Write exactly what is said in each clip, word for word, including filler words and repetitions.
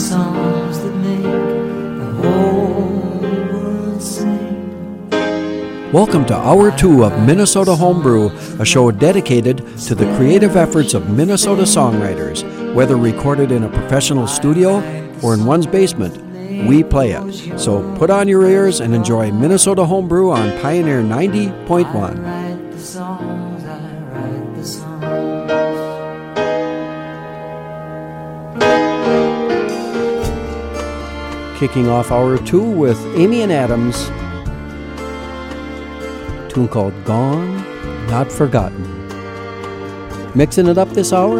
songs that make the whole world sing. Welcome to Hour two of Minnesota Homebrew, a show dedicated to the creative efforts of Minnesota songwriters. Whether recorded in a professional studio or in one's basement, we play it. So put on your ears and enjoy Minnesota Homebrew on Pioneer ninety point one. I write the songs, I write the songs. Kicking off Hour two with Amy and Adams, a tune called Gone, Not Forgotten. Mixing it up this hour?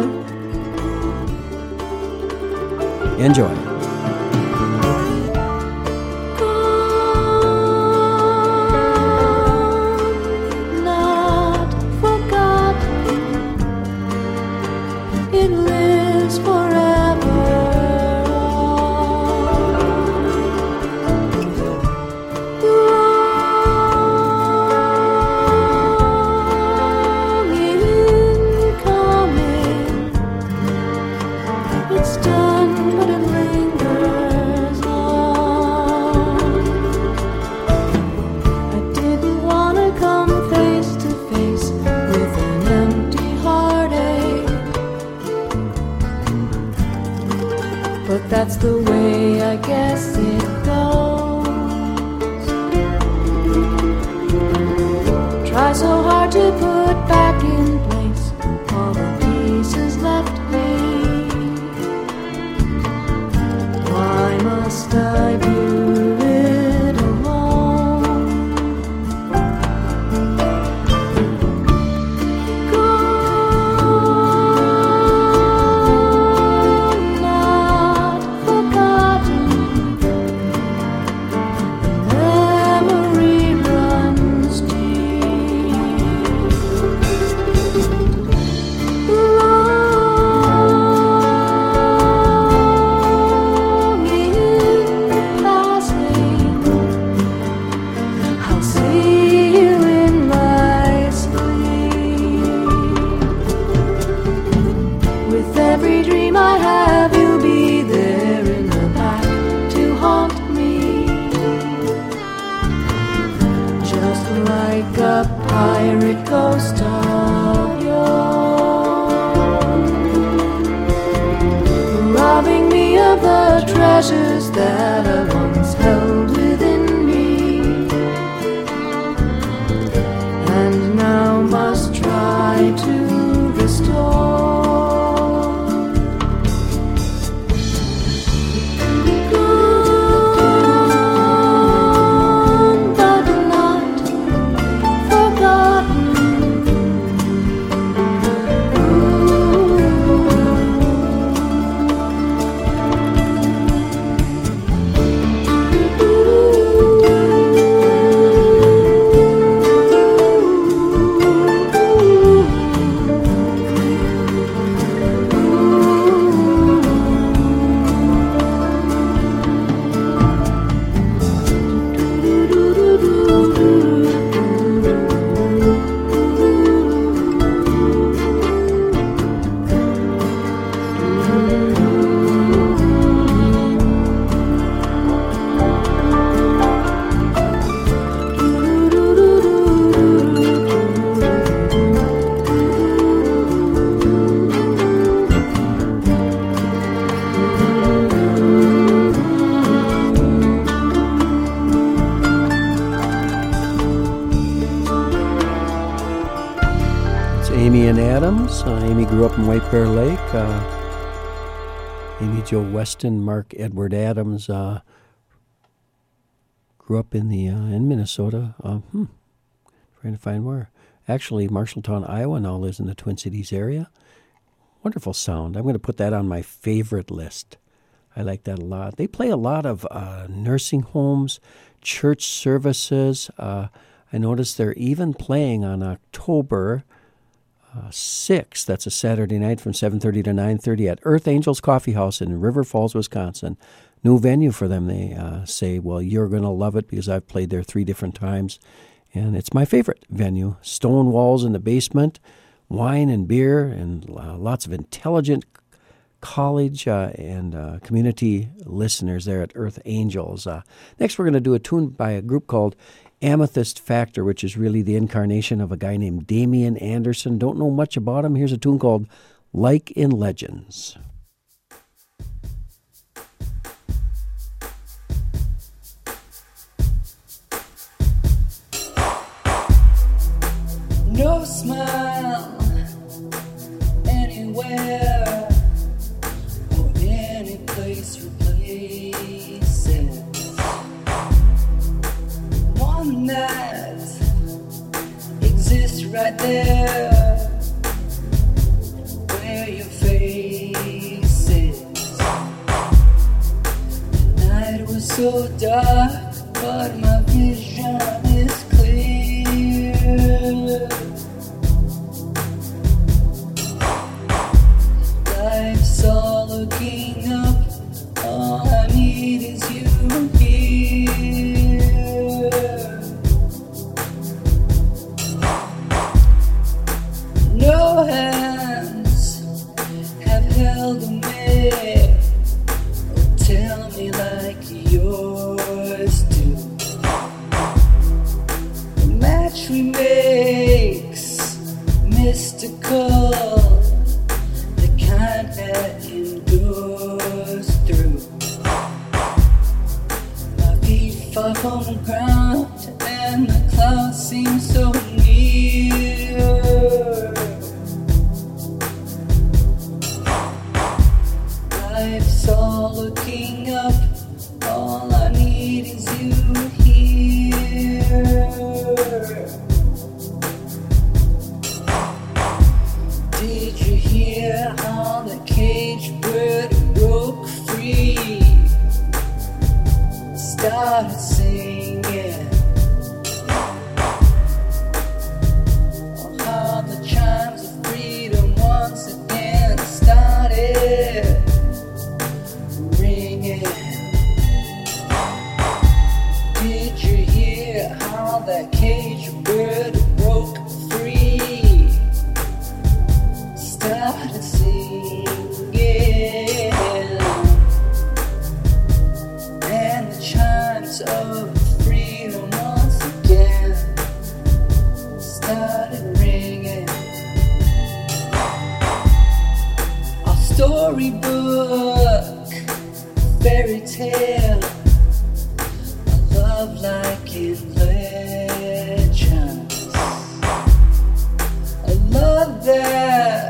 Enjoy. That's the way I guess it goes. Try so hard to put back in place all the pieces left me. Why must I do it alone? Pirate ghost of yore, robbing me of the treasures that I once held within me, and now must try to restore. Uh, Amy grew up in White Bear Lake. Uh, Amy Jo Weston, Mark Edward Adams uh, grew up in the uh, in Minnesota. Uh, hmm, trying to find where. Actually, Marshalltown, Iowa now lives in the Twin Cities area. Wonderful sound. I'm going to put that on my favorite list. I like that a lot. They play a lot of uh, nursing homes, church services. Uh, I noticed they're even playing on October Uh, six, that's a Saturday night from seven thirty to nine thirty at Earth Angels Coffee House in River Falls, Wisconsin. New venue for them. They uh, say, well, you're going to love it because I've played there three different times, and it's my favorite venue. Stone walls in the basement, wine and beer, and uh, lots of intelligent college uh, and uh, community listeners there at Earth Angels. Uh, next, we're going to do a tune by a group called Amethyst Factor, which is really the incarnation of a guy named Damian Anderson. Don't know much about him. Here's a tune called Like in Legends. No smile anywhere or any place replaces one that exists right there where your face is. The night was so dark, but my vision is clear. Life's all looking up, all I need is you here. No hands have held me, oh, tell me like yours do. The match we make's mystical, the kind that endures through. My feet far from the ground and the clouds seem so near. Life's all looking up, all I need is you here. Did you hear how the cage bird broke free? Started singing. Oh, how the chimes of freedom once again started ringing. Did you hear how that cage bird broke free? Started singing, and the chimes of freedom once again started ringing. Our storybook, fairy tale, a love like in legends, a love that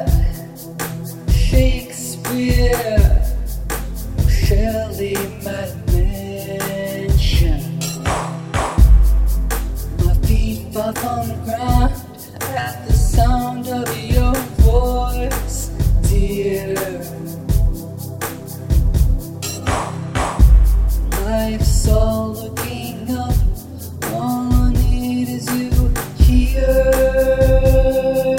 Shakespeare or Shelley might mention. My feet fall on the ground at the sound of your voice, dear. Life's all looking up, all I need is you here.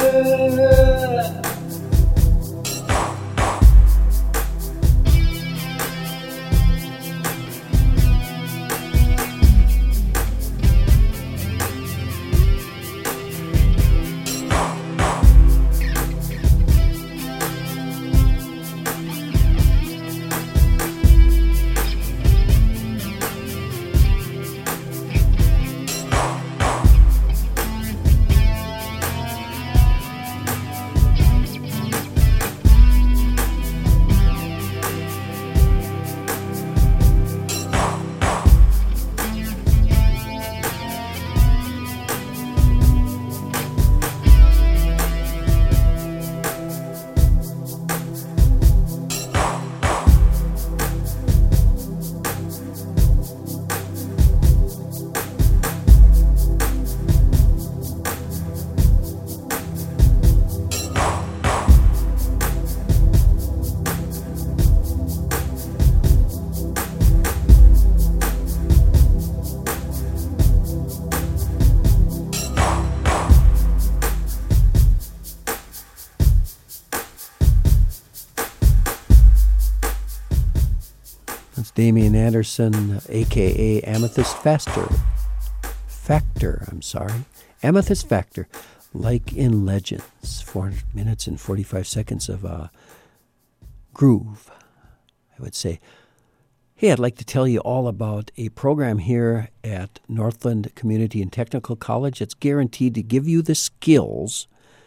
Damian Anderson, a k a. Amethyst Factor. Factor, I'm sorry. Amethyst Factor, like in Legends. four hundred minutes and forty-five seconds of uh, groove, I would say. Hey, I'd like to tell you all about a program here at Northland Community and Technical College that's guaranteed to give you the skills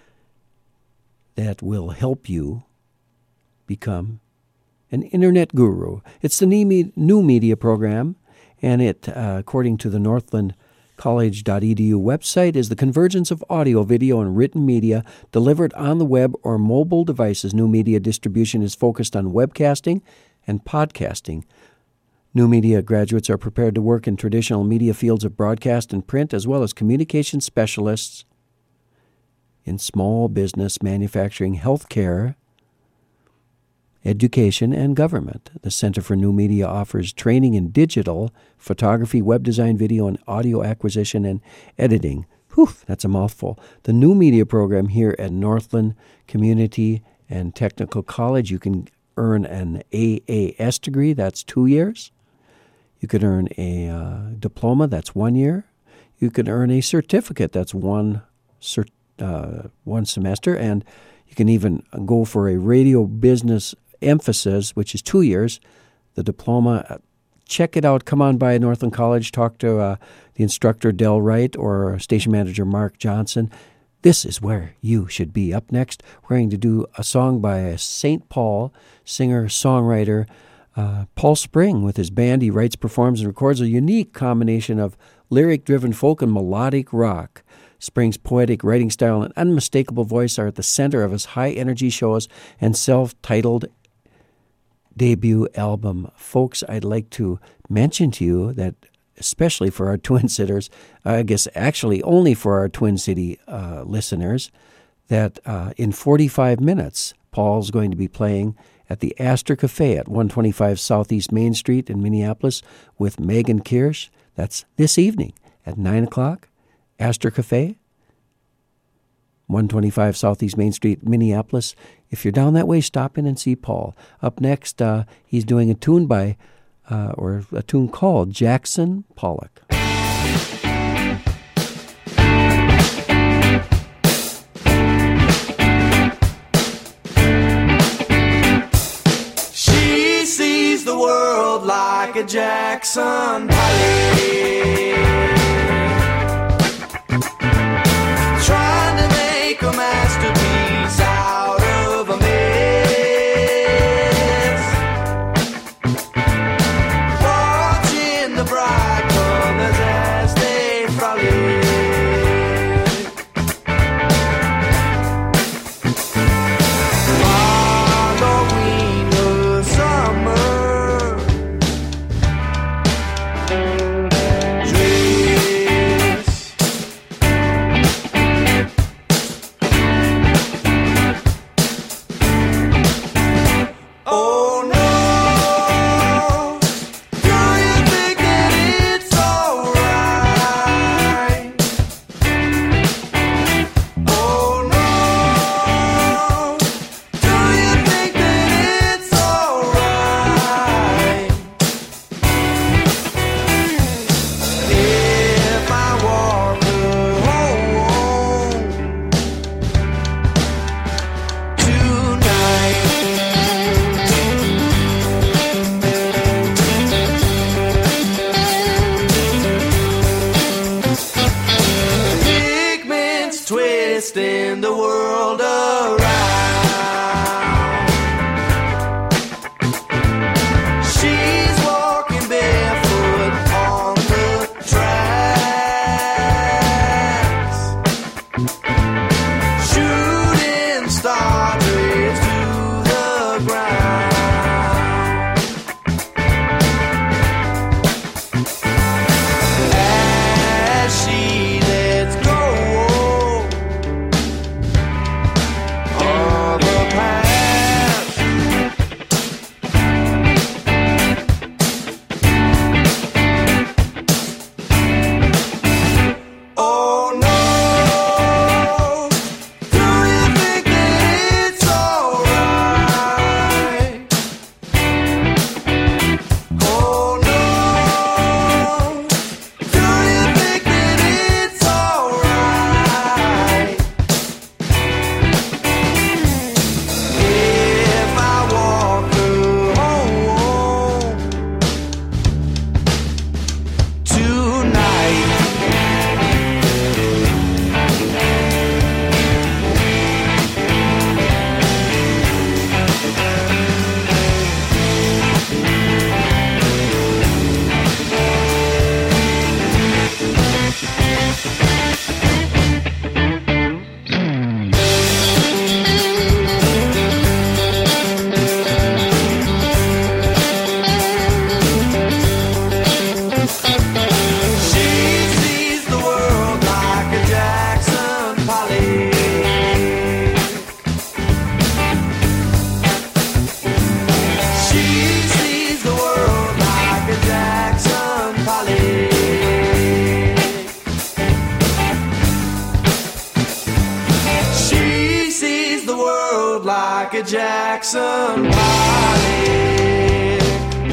that will help you become an internet guru. It's the new media program, and it, uh, according to the Northland College dot e d u website, is the convergence of audio, video, and written media delivered on the web or mobile devices. New media distribution is focused on webcasting and podcasting. New media graduates are prepared to work in traditional media fields of broadcast and print, as well as communication specialists in small business, manufacturing, healthcare, education, and government. The Center for New Media offers training in digital, photography, web design, video, and audio acquisition and editing. Whew, that's a mouthful. The New Media program here at Northland Community and Technical College, you can earn an A A S degree, that's two years. You could earn a uh, diploma, that's one year. You could earn a certificate, that's one cert, uh, one semester. And you can even go for a radio business emphasis, which is two years. The diploma, check it out. Come on by Northland College. Talk to uh, the instructor, Del Wright, or station manager, Mark Johnson. This is where you should be. Up next, we're going to do a song by a Saint Paul singer-songwriter, Uh, Paul Spring. With his band, he writes, performs, and records a unique combination of lyric-driven folk and melodic rock. Spring's poetic writing style and unmistakable voice are at the center of his high-energy shows and self-titled debut album. Folks, I'd like to mention to you that, especially for our Twin Cities, I guess actually only for our Twin City uh, listeners, that uh, in forty-five minutes, Paul's going to be playing at the Astor Cafe at one twenty-five Southeast Main Street in Minneapolis with Megan Kirsch. That's this evening at nine o'clock. Astor Cafe, one twenty-five Southeast Main Street, Minneapolis. If you're down that way, stop in and see Paul. Up next, uh, he's doing a tune by, uh, or a tune called Jackson Pollock. Like a Jackson Pollock, trying to make a masterpiece out of a mess, watching the bright colors as they frolic. Following the summer, Jackson Pollock.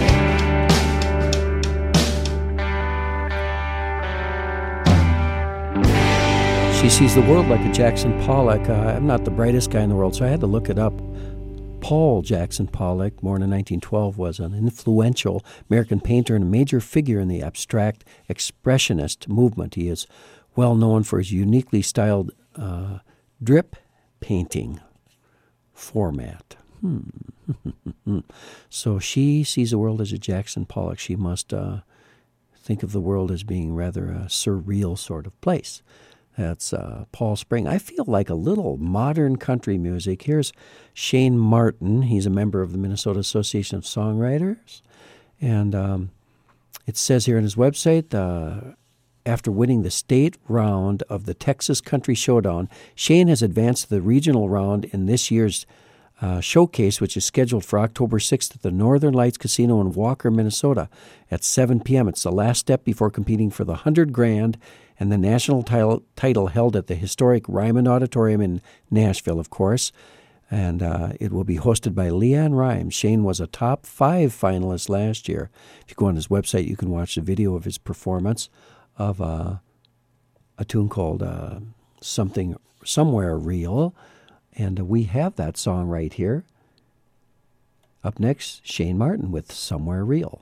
She sees the world like a Jackson Pollock. Uh, I'm not the brightest guy in the world, so I had to look it up. Paul Jackson Pollock, born in nineteen twelve, was an influential American painter and a major figure in the abstract expressionist movement. He is well known for his uniquely styled uh, drip painting format. Hmm. So she sees the world as a Jackson Pollock. She must uh, think of the world as being rather a surreal sort of place. That's uh, Paul Spring. I feel like a little modern country music. Here's Shane Martin. He's a member of the Minnesota Association of Songwriters. And um, it says here on his website, uh, after winning the state round of the Texas Country Showdown, Shane has advanced to the regional round in this year's uh, showcase, which is scheduled for October sixth at the Northern Lights Casino in Walker, Minnesota at seven p.m. It's the last step before competing for the one hundred grand and the national title, title held at the historic Ryman Auditorium in Nashville, of course. And uh, it will be hosted by Leanne Rimes. Shane was a top five finalist last year. If you go on his website, you can watch the video of his performance of uh, a tune called uh, Something Somewhere Real. And uh, we have that song right here. Up next, Shane Martin with Somewhere Real.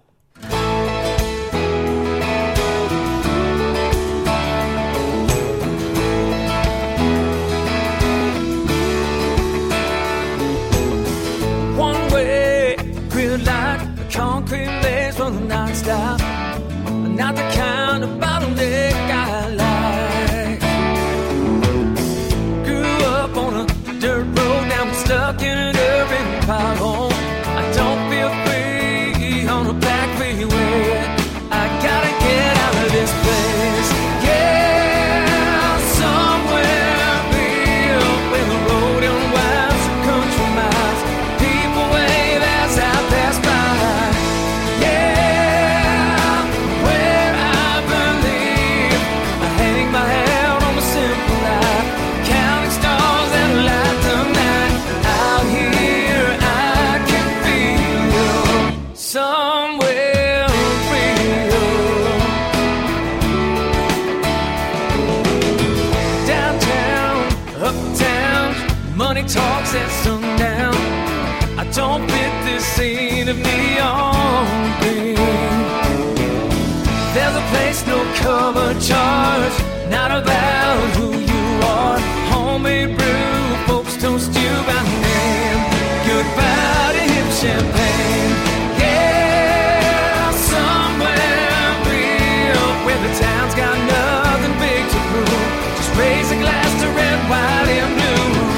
Concrete legs from the nonstop, not the kind of bottleneck I like. Grew up on a dirt road, now I'm stuck in an urban pothole. I don't feel free on a back freeway. I gotta get out of this place. Yeah, somewhere real, where the road unwinds some country miles. People wave as I pass by. Talks at sundown. I don't fit this scene of neon green. There's a place, no cover charge, not about who you are. Homemade brew, folks toast you by name. Goodbye to hip champagne. Yeah, somewhere real, where the town's got nothing big to prove. Just raise a glass to red, white, and blue.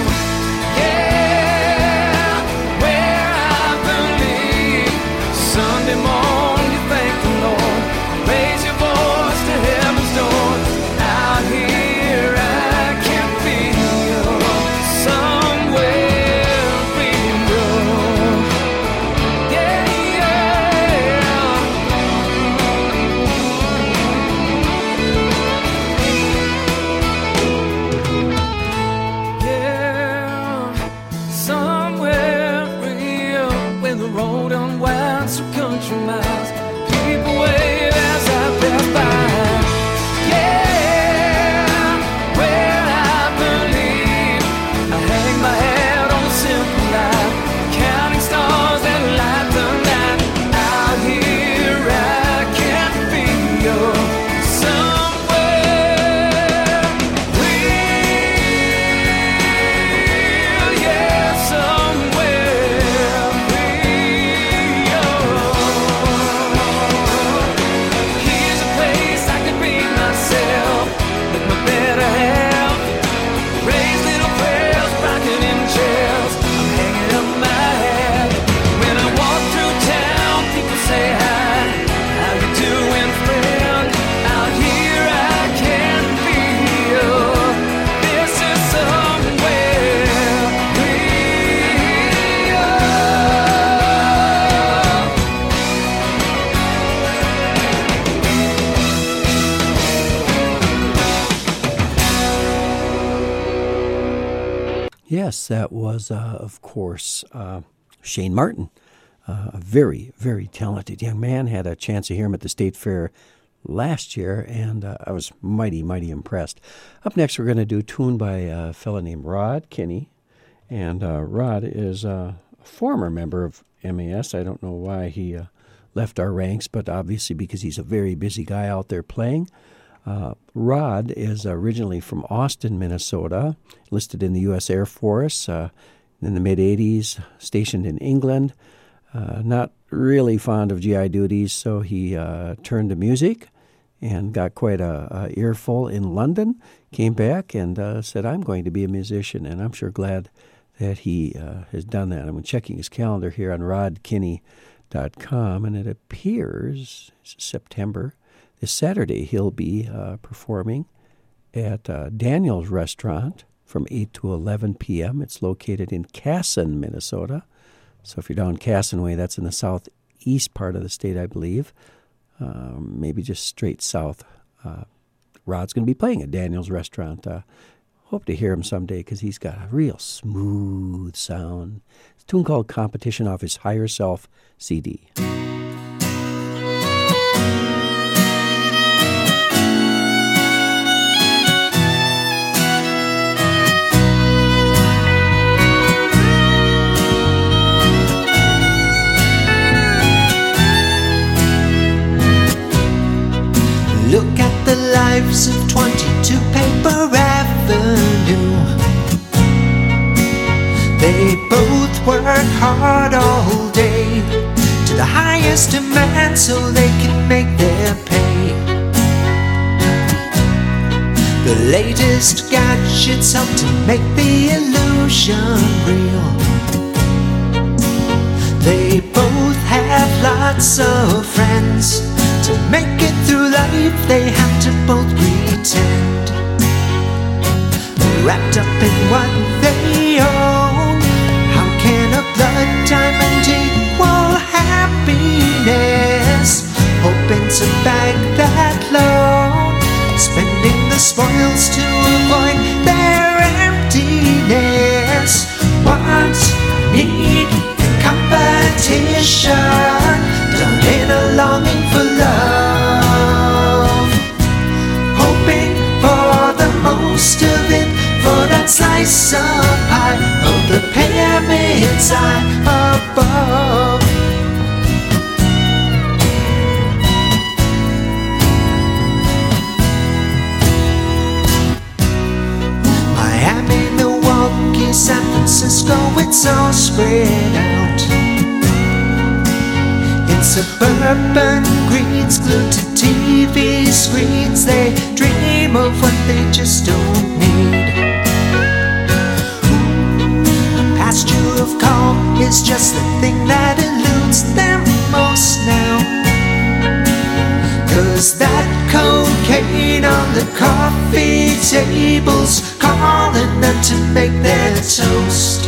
Sunday morning, you thank the Lord. Raise your voice to heaven's door. Out here, I can feel somewhere real. Yeah, yeah. Yeah, somewhere real, when the road unwinds some country miles. People wave as I pass by. Yeah, where I believe I hang my head on a simple life, counting stars that light the night. Out here I can feel somewhere real. Yeah, somewhere real. Yes, that was, uh, of course, uh, Shane Martin, uh, a very, very talented young man. Had a chance to hear him at the State Fair last year, and uh, I was mighty, mighty impressed. Up next, we're going to do a tune by a fellow named Rod Kinney, and uh, Rod is uh, a former member of M A S. I don't know why he uh, left our ranks, but obviously because he's a very busy guy out there playing. Uh, Rod is originally from Austin, Minnesota, enlisted in the U S Air Force uh, in the mid-eighties, stationed in England. Uh, not really fond of G I duties, so he uh, turned to music and got quite a, a earful in London, came back and uh, said, I'm going to be a musician, and I'm sure glad that he uh, has done that. I'm checking his calendar here on rod kinney dot com, and it appears it's September. This Saturday, he'll be uh, performing at uh, Daniel's Restaurant from eight to eleven p.m. It's located in Casson, Minnesota. So if you're down Casson Way, that's in the southeast part of the state, I believe. Um, maybe just straight south. Uh, Rod's going to be playing at Daniel's Restaurant. Uh, hope to hear him someday because he's got a real smooth sound. It's a tune called Competition off his Higher Self C D. Look at the lives of twenty-two Paper Avenue. They both work hard all day to the highest demand so they can make their pay. The latest gadgets help to make the illusion real. They both have lots of friends. To make it through life, they have to both pretend. Wrapped up in what they own, how can a blood diamond equal happiness? Hoping to bag that loan, spending the spoils to avoid their emptiness. Want, need, competition, done in a longing for love, hoping for the most of it, for that slice of pie of the pyramid's eye above. Miami, Milwaukee, San Francisco, it's all spread out. Suburban greens glued to T V screens, they dream of what they just don't need. A pasture of calm is just the thing that eludes them most now. Cause that cocaine on the coffee tables calling them to make their toast.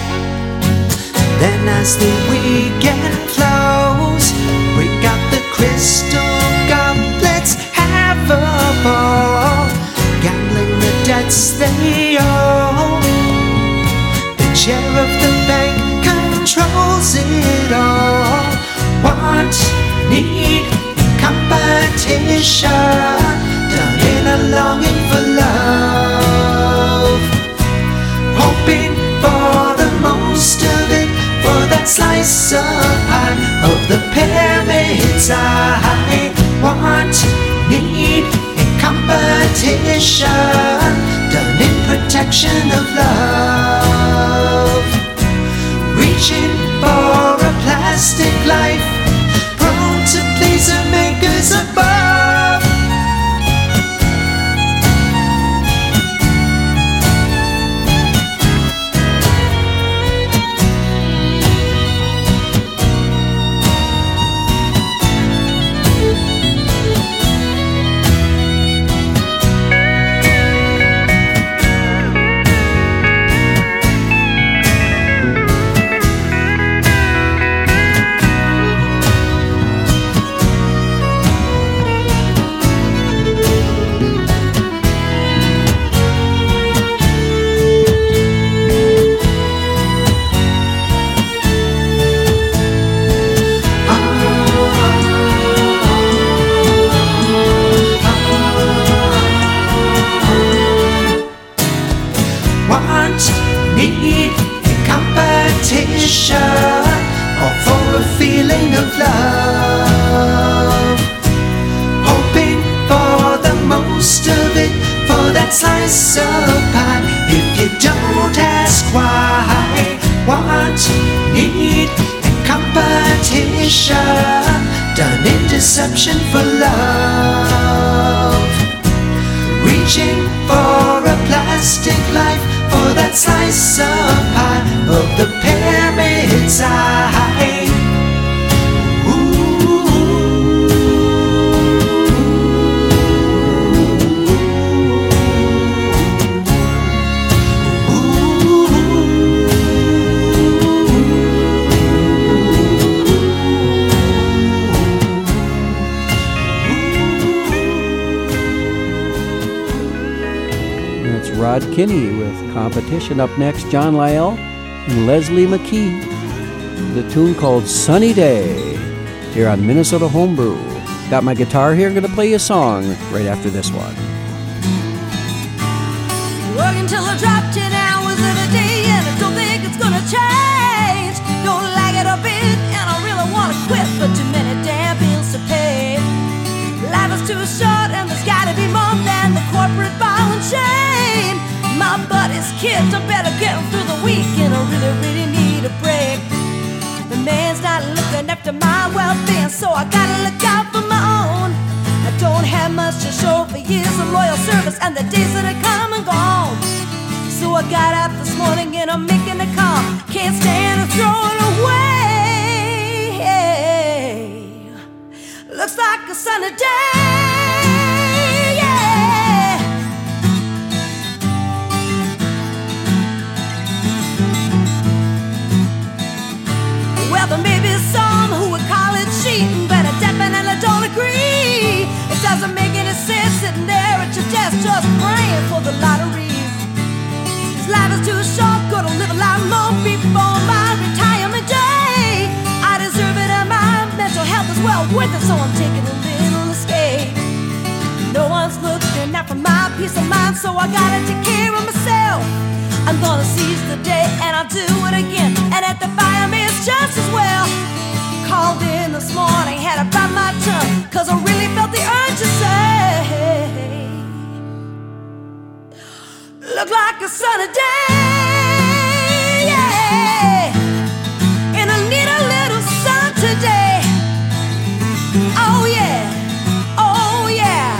Then as the weekend flows, break out the crystal goblets, have a ball, gambling the debts they owe. The chair of the bank controls it all. Want, need, competition, done in a longing for love, hoping for the most of it, for that slice of pie of the pyramid's eye. Want, need, and competition, done in protection of love. Reaching for a plastic life, prone to please the makers above. that slice of pie. If you don't ask why, want, need, and competition, done in deception for love. Reaching for a plastic life, for that slice of pie of the pyramid's eye. Rod Kinney with Competition. Up next, John Lyell and Leslie McKee. The tune called Sunny Day here on Minnesota Homebrew. Got my guitar here. I'm going to play you a song right after this one. Working till I drop ten hours in a day, and I don't think it's going to change. Don't like it a bit, and I really want to quit, but too many damn bills to pay. Life is too short, and there's got to be more than the corporate ball and chain. My buddy's kids, I better get them through the week, and I really, really need a break. The man's not looking after my well-being, so I gotta look out for my own. I don't have much to show for years of loyal service and the days that are come and gone. So I got up this morning and I'm making a call. Can't stand to throw it away. Looks like a sunny day, yeah. Well, there may be some who would call it cheating, but I definitely don't agree. It doesn't make any sense sitting there at your desk just praying for the lottery. This life is too short, gonna live a lot more before my retirement day. I deserve it and my mental health is well worth it, so I'm taking a little escape. No one's looking out for my peace of mind, so I gotta take care of myself. I'm gonna seize the day and I'll do it again, and at the fireman's just as well. Called in this morning, had to bite my tongue, cause I really felt the urge to say, look like a sunny day, yeah. And I need a little sun today. Oh yeah, oh yeah.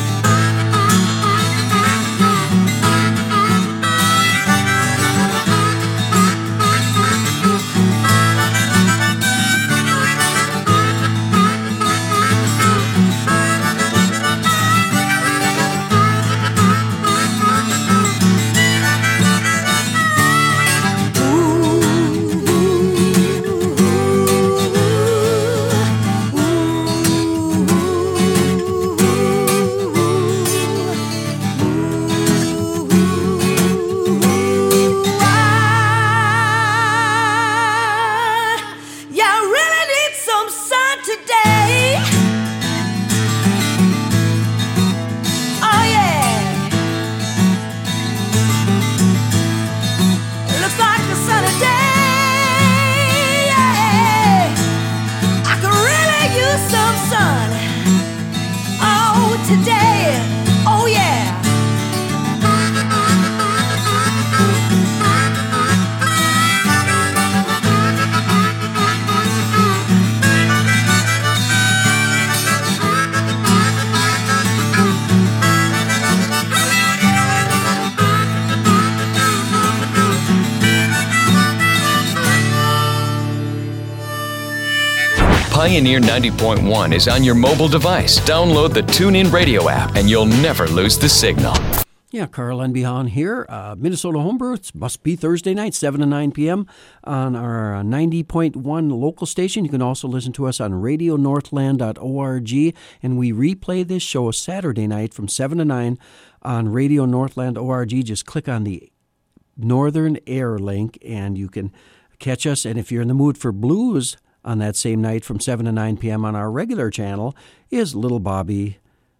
Pioneer ninety point one is on your mobile device. Download the TuneIn Radio app and you'll never lose the signal. Yeah, Carl Enbihan here. Uh, Minnesota Homebrew. It must be Thursday night, seven to nine p.m. on our uh, ninety point one local station. You can also listen to us on radio northland dot org. And we replay this show Saturday night from seven to nine on radio northland dot org. Just click on the Northern Air link and you can catch us. And if you're in the mood for blues on that same night from seven to nine p.m. on our regular channel is Little Bobby,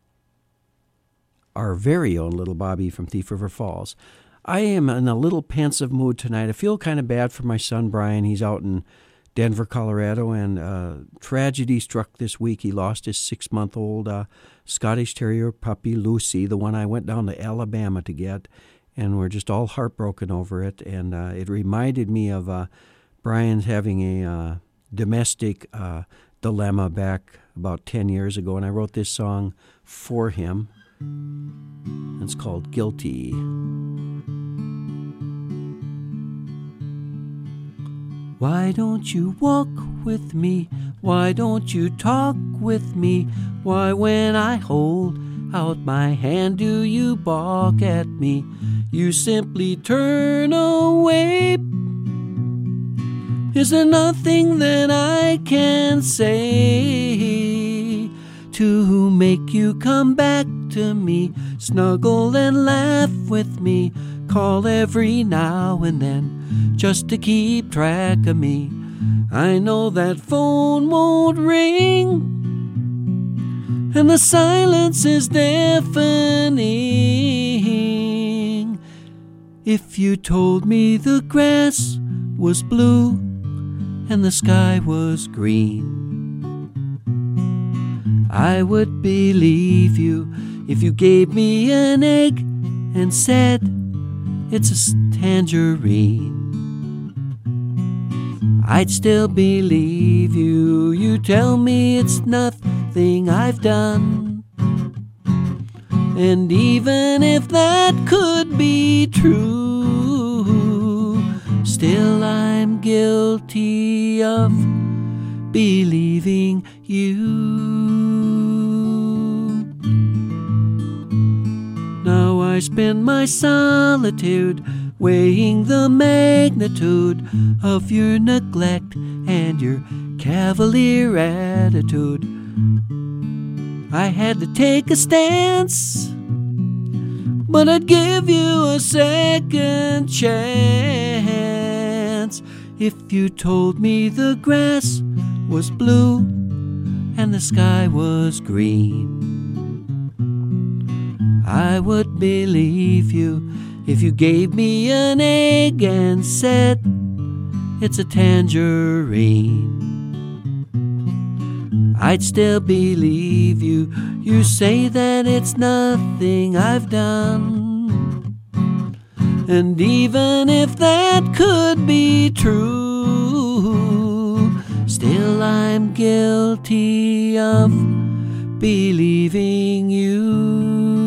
our very own Little Bobby from Thief River Falls. I am in a little pensive mood tonight. I feel kind of bad for my son, Brian. He's out in Denver, Colorado, and uh, tragedy struck this week. He lost his six-month-old uh, Scottish Terrier puppy, Lucy, the one I went down to Alabama to get, and we're just all heartbroken over it. And uh, it reminded me of uh, Brian's having a uh, domestic uh, dilemma back about ten years ago, and I wrote this song for him. It's called Guilty. Why don't you walk with me? Why don't you talk with me? Why when I hold out my hand do you balk at me? You simply turn away. Is there nothing that I can say to make you come back to me? Snuggle and laugh with me. Call every now and then just to keep track of me. I know that phone won't ring and the silence is deafening. If you told me the grass was blue and the sky was green, I would believe you. If you gave me an egg and said it's a tangerine, I'd still believe you. You tell me it's nothing I've done, and even if that could be true, still I'm guilty of believing you. Now I spend my solitude weighing the magnitude of your neglect and your cavalier attitude. I had to take a stance, but I'd give you a second chance if you told me the grass was blue and the sky was green. I would believe you if you gave me an egg and said it's a tangerine. I'd still believe you. You say that it's nothing I've done, and even if that could be true, still I'm guilty of believing you.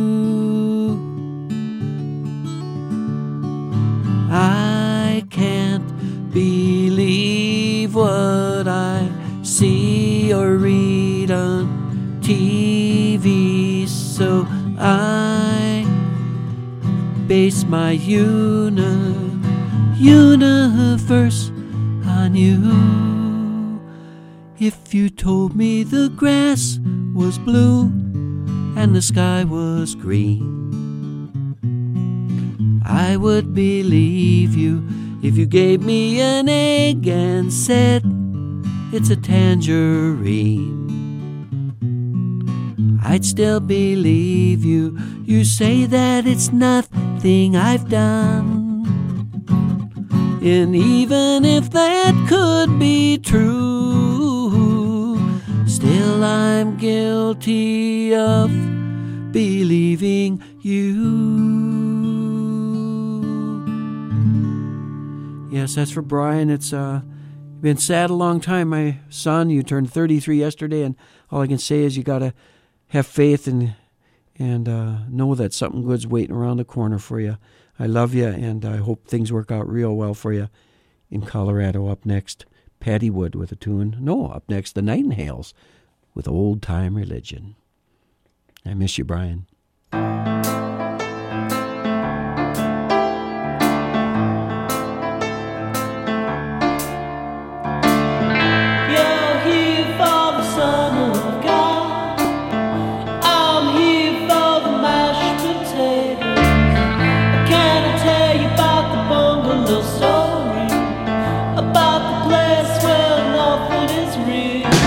I can't believe what I see or read on T V, so I base my uni- universe on you. If you told me the grass was blue and the sky was green, I would believe you. If you gave me an egg and said it's a tangerine, I'd still believe you. You say that it's nothing I've done, and even if that could be true, still I'm guilty of believing you. Yes, that's for Brian. It's uh, been sad a long time, my son. You turned thirty-three yesterday, and all I can say is you got to have faith and and uh, know that something good's waiting around the corner for you. I love you, and I hope things work out real well for you in Colorado. Up next, Patty Wood with a tune. No, up next, the Nightingales with Old Time Religion. I miss you, Brian.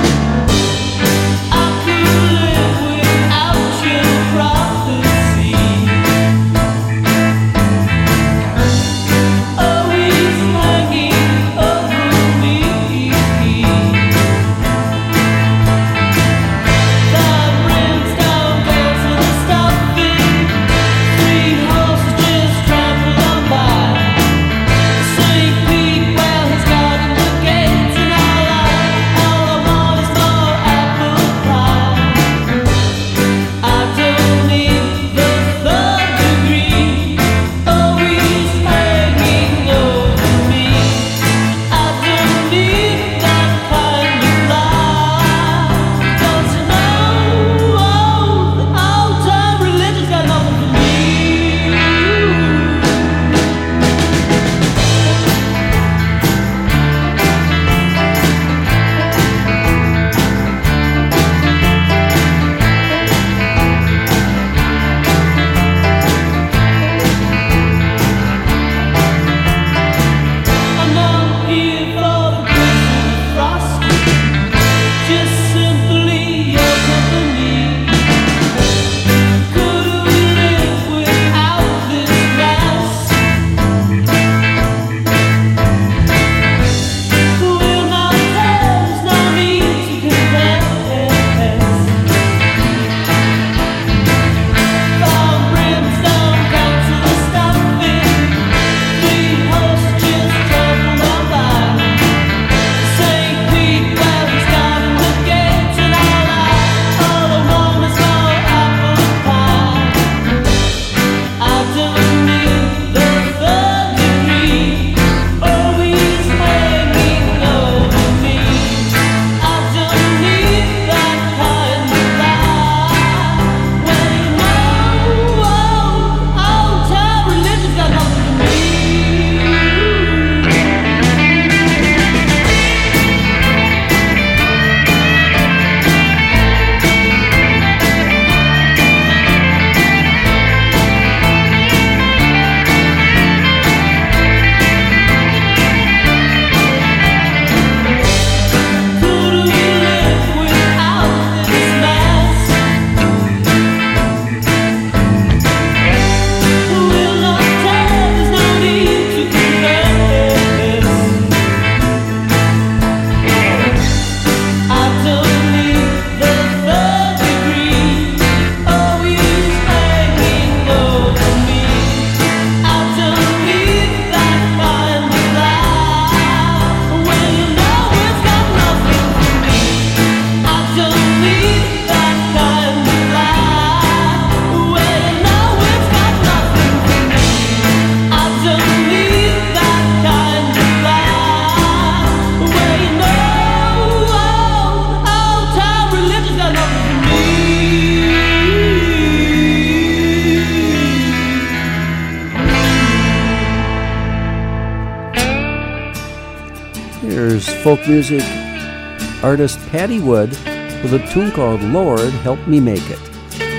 I could live without your prophecy. folk music artist Patty Wood with a tune called Lord Help Me Make It.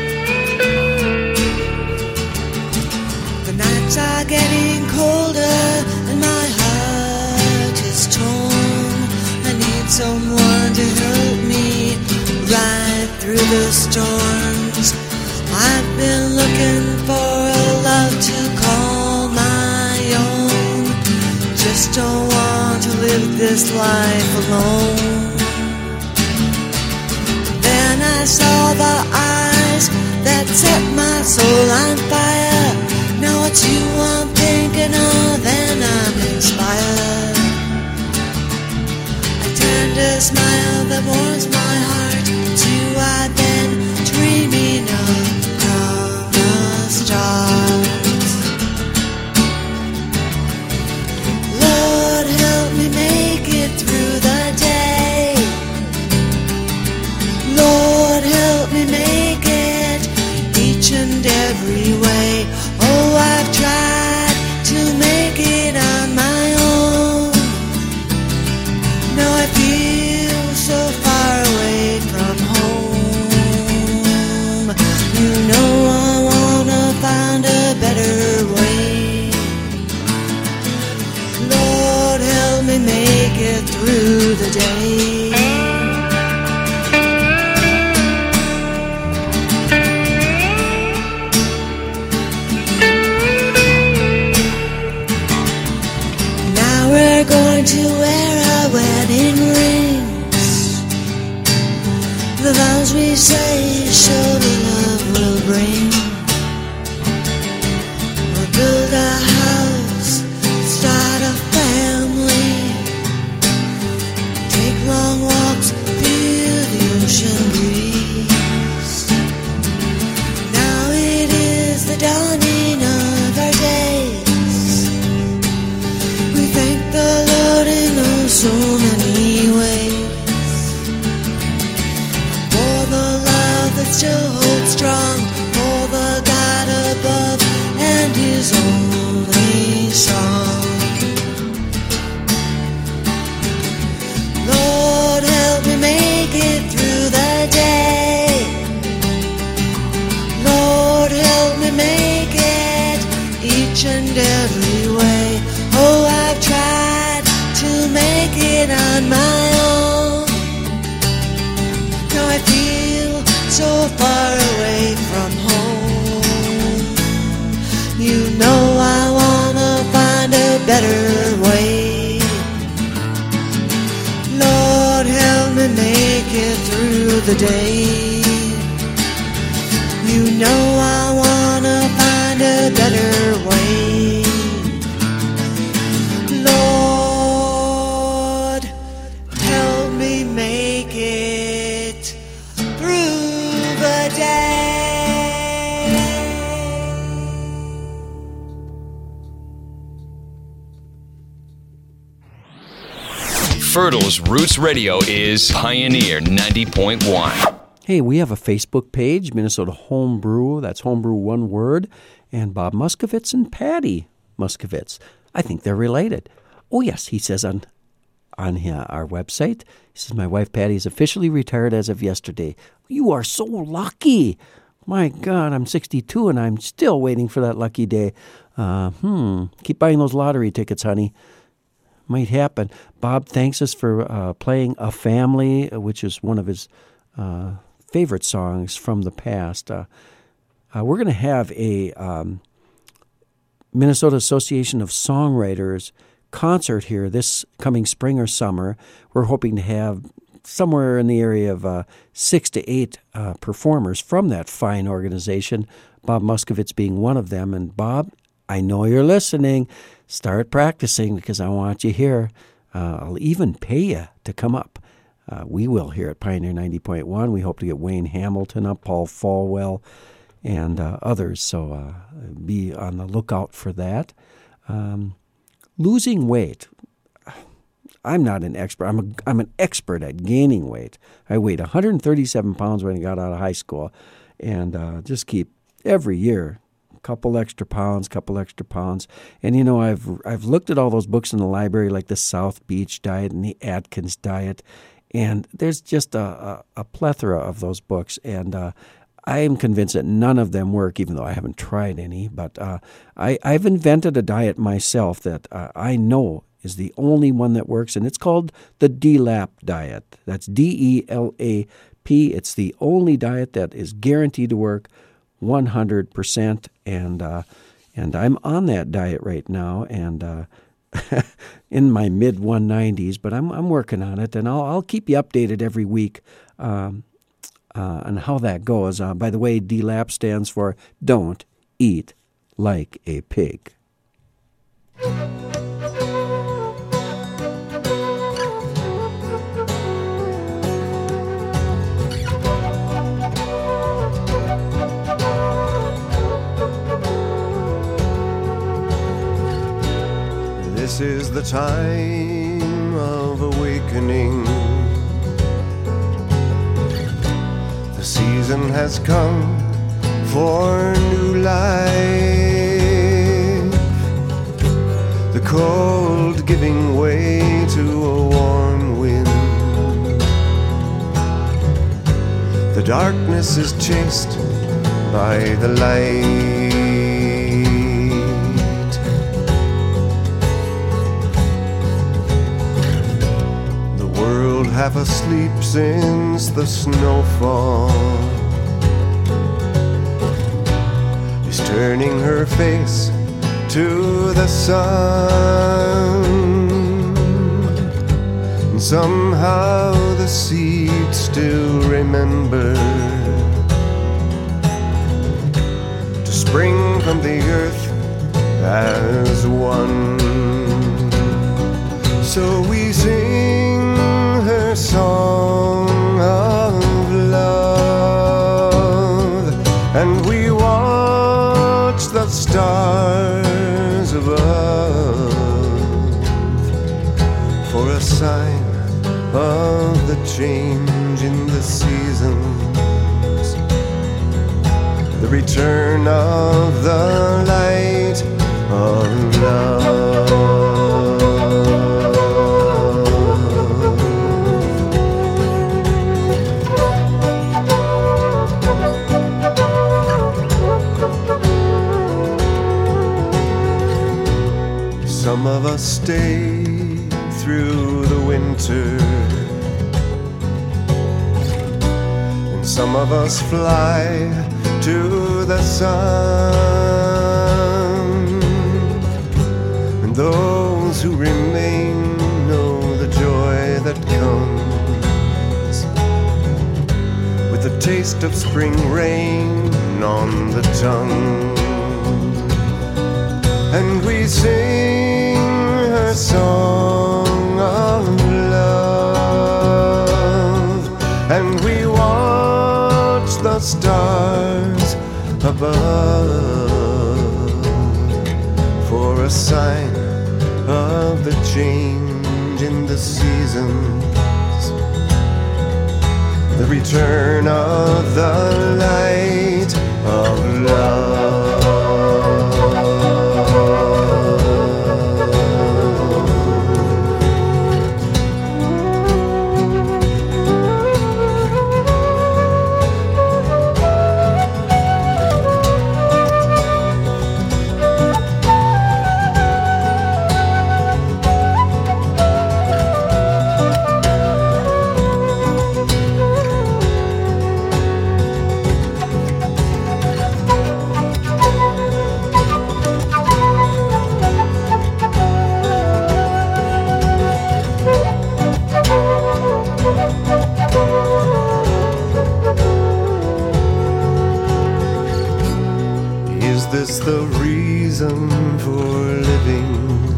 The nights are getting colder and my heart is torn. I need someone to help me ride through the storms. I've been looking for a love to call my own. Just don't want to live this life alone. Then I saw the eyes that set my soul on fire. Now it's you I'm thinking of and I'm inspired. A tender smile that warms my heart. It's you I've been dreaming of from the start. Lord, help me make it through the day. Lord, help me make it each and every way. Oh, I've tried to make it on my own. Now I feel so far away from home. You know I wanna find a better way. Lord, help me make it through the day. We're going to wear our wedding rings. The vows we say show the love we'll bring. We'll build a house, start a family, take long walks, feel the ocean breeze. Now it is the dawning of our days. Thank the Lord in oh so many ways. For the love that still holds strong, for the God above and His only song. Lord, help me make it through the day. Lord, help me make it each and every way. Oh, I've tried to make it on my own. Now I feel so far away from home. You know I wanna find a better way. Lord, help me make it through the day. You know I wanna find a better way. Lord, help me make it through the day. Fertile's Roots Radio is Pioneer ninety point one. Hey, we have a Facebook page, Minnesota Homebrew. That's Homebrew one word. And Bob Muscovitz and Patty Muscovitz. I think they're related. Oh, yes, he says on on our website, he says, my wife Patty is officially retired as of yesterday. You are so lucky. My God, I'm sixty-two and I'm still waiting for that lucky day. Uh, hmm, keep buying those lottery tickets, honey. Might happen. Bob thanks us for uh, playing A Family, which is one of his uh, favorite songs from the past. Uh, uh, we're going to have a um, Minnesota Association of Songwriters concert here this coming spring or summer. We're hoping to have somewhere in the area of uh, six to eight uh, performers from that fine organization, Bob Muscovitz being one of them. And Bob, I know you're listening. Start practicing because I want you here. Uh, I'll even pay you to come up. Uh, we will here at Pioneer ninety point one. We hope to get Wayne Hamilton up, Paul Falwell, and uh, others. So uh, be on the lookout for that. Um, losing weight. I'm not an expert. I'm a, I'm an expert at gaining weight. I weighed one hundred thirty-seven pounds when I got out of high school, and uh, just keep every year couple extra pounds, couple extra pounds. And, you know, I've I've looked at all those books in the library, like the South Beach Diet and the Atkins Diet, and there's just a, a, a plethora of those books. And uh, I am convinced that none of them work, even though I haven't tried any. But uh, I, I've invented a diet myself that uh, I know is the only one that works, and it's called the D L A P diet. That's D E L A P. It's the only diet that is guaranteed to work one hundred percent, and uh, and I'm on that diet right now, and uh, in my mid one nineties, but I'm I'm working on it, and I'll I'll keep you updated every week um, uh, on how that goes. Uh, by the way, D L A P stands for Don't Eat Like a Pig. This is the time of awakening. The season has come for new life. The cold giving way to a warm wind. The darkness is chased by the light. Half asleep since the snowfall is turning her face to the sun, and somehow the seed still remember to spring from the earth as one. So we sing her song of love, and we watch the stars above for a sign of the change in the seasons, the return of the light of love. Some of us stay through the winter, and some of us fly to the sun, and those who remain know the joy that comes with the taste of spring rain on the tongue. And we sing her song of love, and we watch the stars above for a sign of the change in the seasons, the return of the light of love. Is this the reason for living?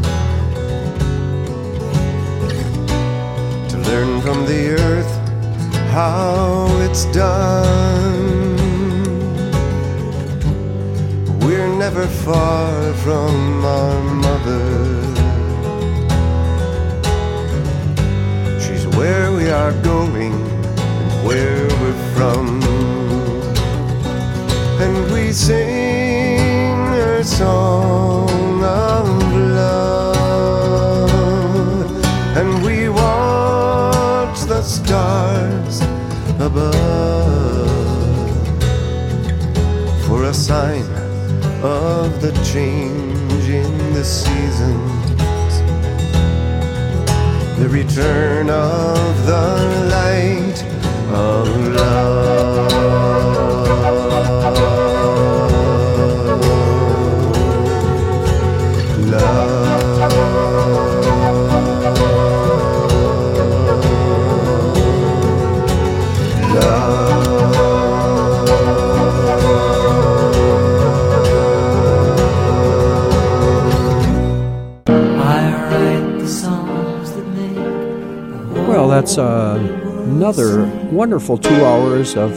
To learn from the earth how it's done. We're never far from our mother. She's where we are going and where we're from. And we sing for a sign of the change in the seasons, the return of the light of love. Love. Love. Well, that's uh, another wonderful two hours of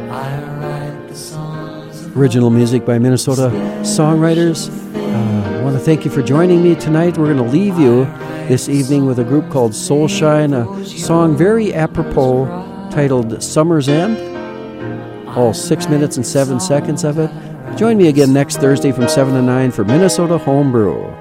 original music by Minnesota songwriters. Uh, I want to thank you for joining me tonight. We're going to leave you this evening with a group called Soulshine, a song very apropos titled Summer's End. All six minutes and seven seconds of it. Join me again next Thursday from seven to nine for Minnesota Homebrew.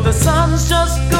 the sun's just